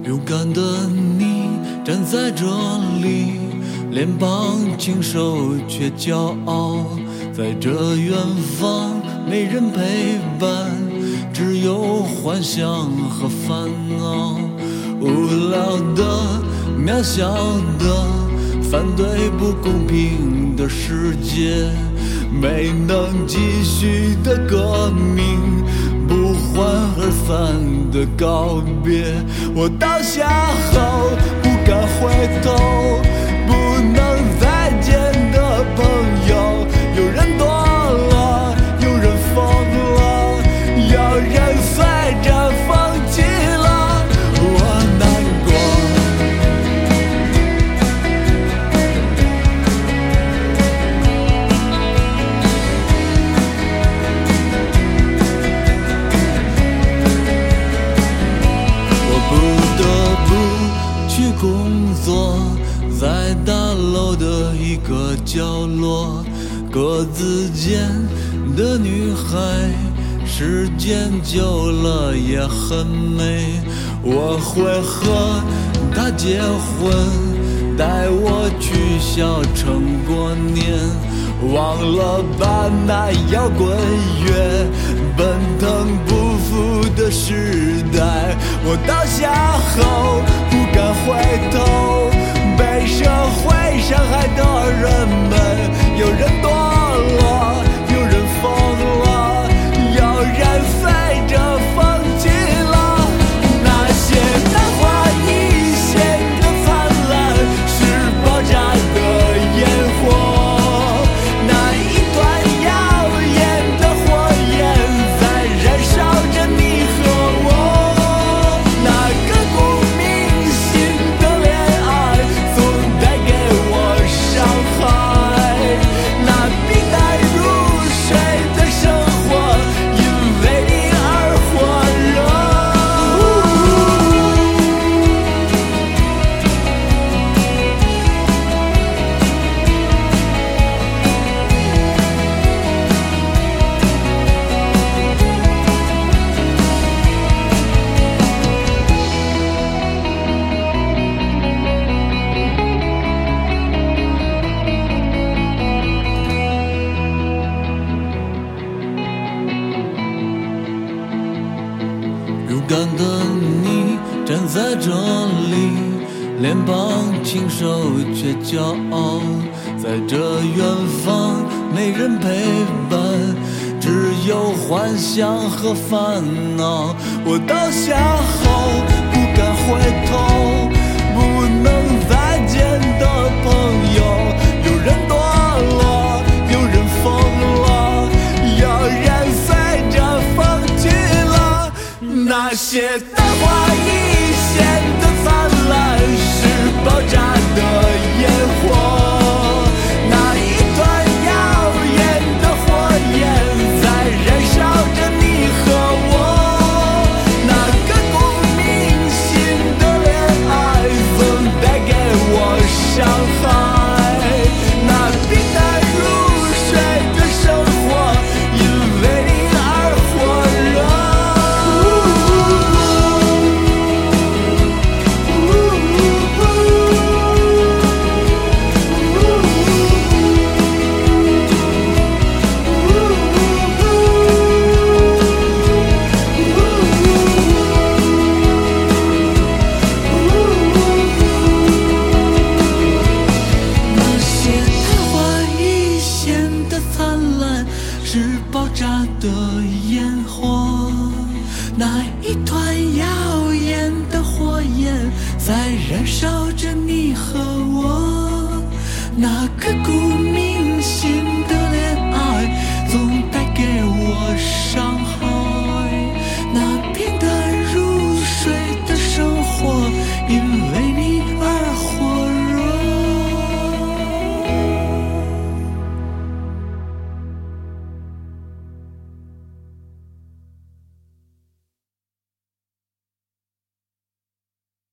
勇敢的你站在这里，脸庞清瘦却骄傲，在这远方没人陪伴，只有幻想和烦恼。无聊的渺小的反对不公平的世界，没能继续的革命，不欢而散的告别。我倒下后不敢回头，不能再见的朋友，有人多了，有人疯了，有人随着风起了，我难过。我不得不去工作，在大楼的一个角落，格子间的女孩，时间久了也很美。我会和她结婚，带我去小城过年，忘了吧那摇滚乐，奔腾不复的时代。我倒下后不敢回头，被社会伤害的人们，有人多了，有人疯了，有人随着风起了。那些昙花一现的灿烂，是爆炸的烟火，那一团耀眼的火焰在燃烧着你和我。那刻骨铭心的恋爱总带给我伤害，那平淡如水的生活因为你而火热。勇敢的你站在这里，脸庞清瘦却骄傲，在这远方没人陪伴，只有幻想和烦恼。我倒下后不敢回头，不能再见的朋友，有人多了，有人疯了，有人随着风起了。那些昙花一现的灿烂，是爆炸的烟火，那一团耀眼的火焰在燃烧着你和我。那刻骨铭心的恋爱总带给我伤害，那平淡如水的生活因为你而火热。那些昙花一现的灿烂，是爆炸的烟火，那一团耀眼的火焰在燃烧着你和我。那刻骨